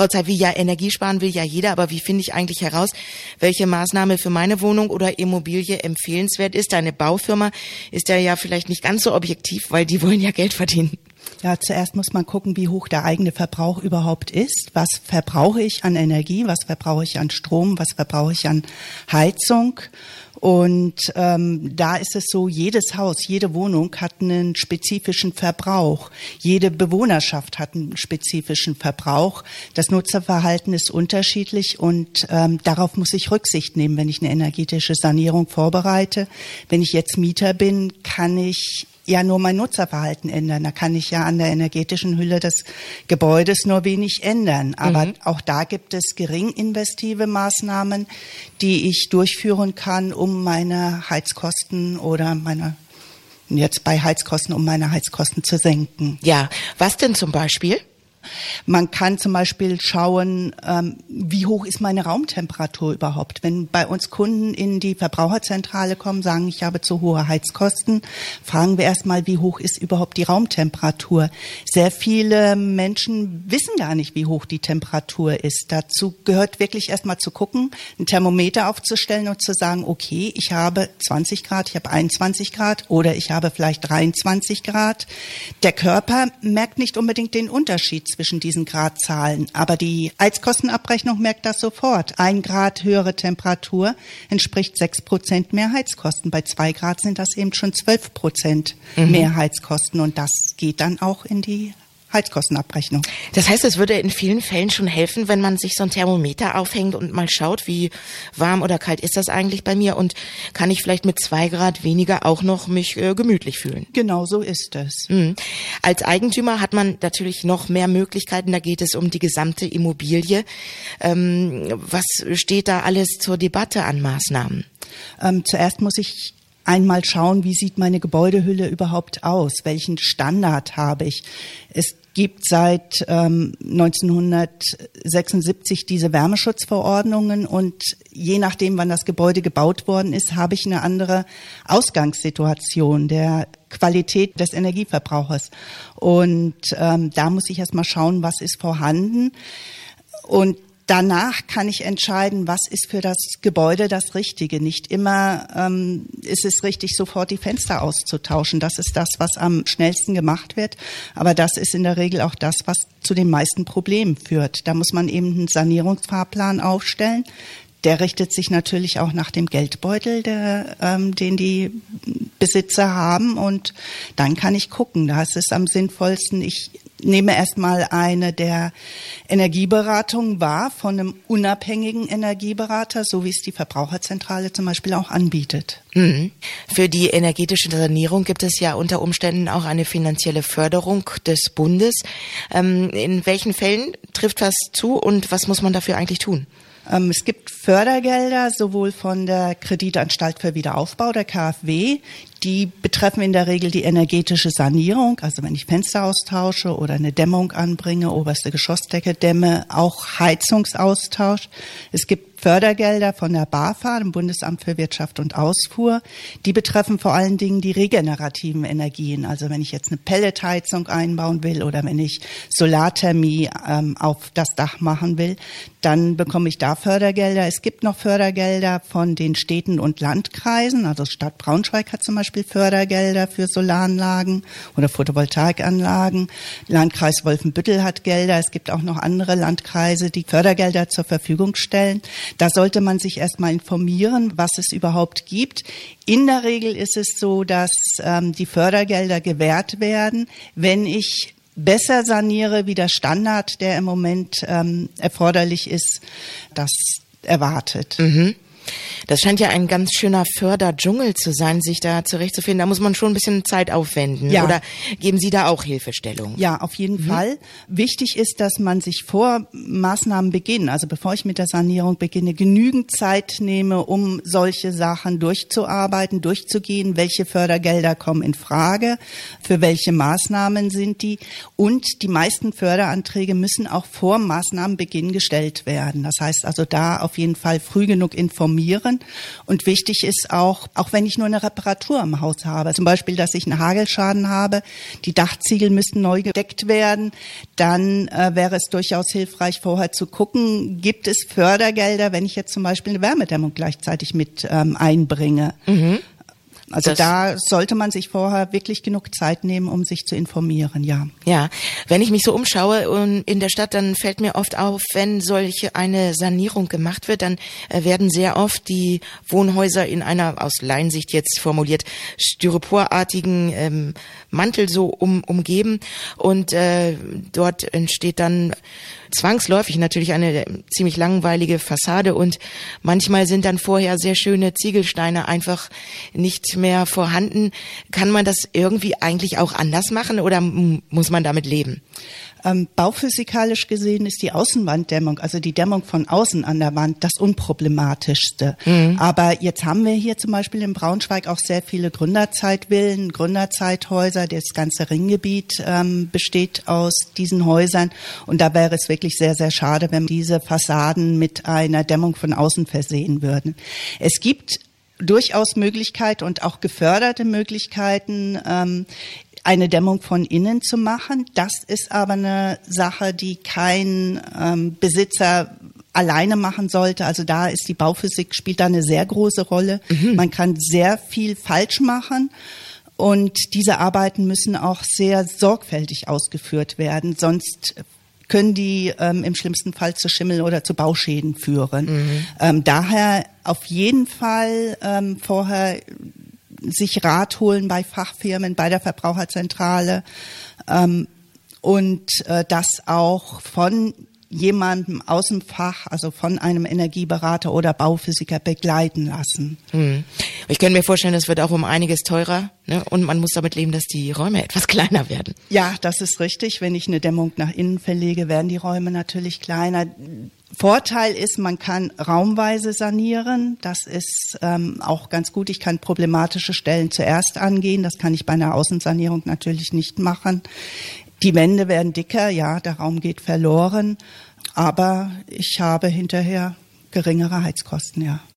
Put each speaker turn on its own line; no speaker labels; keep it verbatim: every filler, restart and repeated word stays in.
Frau Zeil, wie ja Energie sparen will ja jeder, aber wie finde ich eigentlich heraus, welche Maßnahme für meine Wohnung oder Immobilie empfehlenswert ist? Eine Baufirma ist ja ja vielleicht nicht ganz so objektiv, weil die wollen ja Geld verdienen.
Ja, zuerst muss man gucken, wie hoch der eigene Verbrauch überhaupt ist. Was verbrauche ich an Energie? Was verbrauche ich an Strom? Was verbrauche ich an Heizung? Und ähm, da ist es so, jedes Haus, jede Wohnung hat einen spezifischen Verbrauch. Jede Bewohnerschaft hat einen spezifischen Verbrauch. Das Nutzerverhalten ist unterschiedlich und ähm, darauf muss ich Rücksicht nehmen, wenn ich eine energetische Sanierung vorbereite. Wenn ich jetzt Mieter bin, kann ich ja nur mein Nutzerverhalten ändern. Da kann ich ja an der energetischen Hülle des Gebäudes nur wenig ändern. Aber mhm. auch da gibt es gering investive Maßnahmen, die ich durchführen kann, um meine Heizkosten oder meine, jetzt bei Heizkosten, um meine Heizkosten zu senken.
Ja, was denn zum Beispiel?
Man kann zum Beispiel schauen, ähm, wie hoch ist meine Raumtemperatur überhaupt. Wenn bei uns Kunden in die Verbraucherzentrale kommen, sagen, ich habe zu hohe Heizkosten, fragen wir erstmal, wie hoch ist überhaupt die Raumtemperatur. Sehr viele Menschen wissen gar nicht, wie hoch die Temperatur ist. Dazu gehört wirklich erstmal zu gucken, ein Thermometer aufzustellen und zu sagen, okay, ich habe zwanzig Grad, ich habe einundzwanzig Grad oder ich habe vielleicht dreiundzwanzig Grad. Der Körper merkt nicht unbedingt den Unterschied zwischen diesen Gradzahlen. Aber die Heizkostenabrechnung merkt das sofort. Ein Grad höhere Temperatur entspricht sechs Prozent mehr Heizkosten. Bei zwei Grad sind das eben schon zwölf Prozent mhm. mehr Heizkosten. Und das geht dann auch in die Heizkostenabrechnung.
Das heißt, es würde in vielen Fällen schon helfen, wenn man sich so ein Thermometer aufhängt und mal schaut, wie warm oder kalt ist das eigentlich bei mir und kann ich vielleicht mit zwei Grad weniger auch noch mich äh, gemütlich fühlen.
Genau so ist es.
Mhm. Als Eigentümer hat man natürlich noch mehr Möglichkeiten, da geht es um die gesamte Immobilie. Ähm, was steht da alles zur Debatte an Maßnahmen?
Ähm, zuerst muss ich einmal schauen, wie sieht meine Gebäudehülle überhaupt aus? Welchen Standard habe ich? Es gibt seit ähm, neunzehnhundertsechsundsiebzig diese Wärmeschutzverordnungen und je nachdem, wann das Gebäude gebaut worden ist, habe ich eine andere Ausgangssituation der Qualität des Energieverbrauchers. Und ähm, da muss ich erst mal schauen, was ist vorhanden. Und danach kann ich entscheiden, was ist für das Gebäude das Richtige. Nicht immer ähm, ist es richtig, sofort die Fenster auszutauschen. Das ist das, was am schnellsten gemacht wird. Aber das ist in der Regel auch das, was zu den meisten Problemen führt. Da muss man eben einen Sanierungsfahrplan aufstellen. Der richtet sich natürlich auch nach dem Geldbeutel, der, ähm, den die Besitzer haben. Und dann kann ich gucken. Da ist es am sinnvollsten, ich nehme erstmal eine der Energieberatungen wahr von einem unabhängigen Energieberater, so wie es die Verbraucherzentrale zum Beispiel auch anbietet.
Mhm. Für die energetische Sanierung gibt es ja unter Umständen auch eine finanzielle Förderung des Bundes. Ähm, in welchen Fällen trifft das zu und was muss man dafür eigentlich tun?
Ähm, es gibt Fördergelder sowohl von der Kreditanstalt für Wiederaufbau, der K f W, die betreffen in der Regel die energetische Sanierung, also wenn ich Fenster austausche oder eine Dämmung anbringe, oberste Geschossdecke dämme, auch Heizungsaustausch. Es gibt Fördergelder von der BAFA, dem Bundesamt für Wirtschaft und Ausfuhr. Die betreffen vor allen Dingen die regenerativen Energien. Also wenn ich jetzt eine Pelletheizung einbauen will oder wenn ich Solarthermie ähm, auf das Dach machen will, dann bekomme ich da Fördergelder. Es gibt noch Fördergelder von den Städten und Landkreisen. Also Stadt Braunschweig hat zum Beispiel Fördergelder für Solaranlagen oder Photovoltaikanlagen. Landkreis Wolfenbüttel hat Gelder. Es gibt auch noch andere Landkreise, die Fördergelder zur Verfügung stellen. Da sollte man sich erstmal informieren, was es überhaupt gibt. In der Regel ist es so, dass ähm, die Fördergelder gewährt werden, wenn ich besser saniere, wie der Standard, der im Moment ähm, erforderlich ist, das erwartet.
Mhm. Das scheint ja ein ganz schöner Förderdschungel zu sein, sich da zurechtzufinden. Da muss man schon ein bisschen Zeit aufwenden.
Ja.
Oder geben Sie da auch Hilfestellung?
Ja, auf jeden mhm. Fall. Wichtig ist, dass man sich vor Maßnahmenbeginn, also bevor ich mit der Sanierung beginne, genügend Zeit nehme, um solche Sachen durchzuarbeiten, durchzugehen. Welche Fördergelder kommen in Frage? Für welche Maßnahmen sind die? Und die meisten Förderanträge müssen auch vor Maßnahmenbeginn gestellt werden. Das heißt also da auf jeden Fall früh genug informieren. führen. Und wichtig ist auch, auch wenn ich nur eine Reparatur im Haus habe, zum Beispiel, dass ich einen Hagelschaden habe, die Dachziegel müssten neu gedeckt werden, dann äh, wäre es durchaus hilfreich, vorher zu gucken, gibt es Fördergelder, wenn ich jetzt zum Beispiel eine Wärmedämmung gleichzeitig mit ähm, einbringe. Mhm. Also das, da sollte man sich vorher wirklich genug Zeit nehmen, um sich zu informieren, ja.
Ja, wenn ich mich so umschaue in der Stadt, dann fällt mir oft auf, wenn solche eine Sanierung gemacht wird, dann werden sehr oft die Wohnhäuser in einer, aus Laiensicht jetzt formuliert, styroporartigen ähm, Mantel so um, umgeben und äh, dort entsteht dann zwangsläufig natürlich eine ziemlich langweilige Fassade und manchmal sind dann vorher sehr schöne Ziegelsteine einfach nicht mehr vorhanden. Kann man das irgendwie eigentlich auch anders machen oder m- muss man damit leben?
Ähm, bauphysikalisch gesehen ist die Außenwanddämmung, also die Dämmung von außen an der Wand, das unproblematischste. Mhm. Aber jetzt haben wir hier zum Beispiel in Braunschweig auch sehr viele Gründerzeitvillen, Gründerzeithäuser. Das ganze Ringgebiet ähm, besteht aus diesen Häusern. Und da wäre es wirklich sehr, sehr schade, wenn diese Fassaden mit einer Dämmung von außen versehen würden. Es gibt durchaus Möglichkeiten und auch geförderte Möglichkeiten, ähm, eine Dämmung von innen zu machen. Das ist aber eine Sache, die kein ähm, Besitzer alleine machen sollte. Also da ist die Bauphysik, spielt da eine sehr große Rolle. Mhm. Man kann sehr viel falsch machen. Und diese Arbeiten müssen auch sehr sorgfältig ausgeführt werden. Sonst können die ähm, im schlimmsten Fall zu Schimmel oder zu Bauschäden führen. Mhm. Ähm, daher auf jeden Fall ähm, vorher sich Rat holen bei Fachfirmen, bei der Verbraucherzentrale ähm, und äh, das auch von jemandem aus dem Fach, also von einem Energieberater oder Bauphysiker begleiten lassen.
Hm. Ich könnte mir vorstellen, das wird auch um einiges teurer, ne? Und man muss damit leben, dass die Räume etwas kleiner werden.
Ja, das ist richtig. Wenn ich eine Dämmung nach innen verlege, werden die Räume natürlich kleiner. Vorteil ist, man kann raumweise sanieren. Das ist ähm, auch ganz gut. Ich kann problematische Stellen zuerst angehen. Das kann ich bei einer Außensanierung natürlich nicht machen. Die Wände werden dicker, ja, der Raum geht verloren. Aber ich habe hinterher geringere Heizkosten, ja.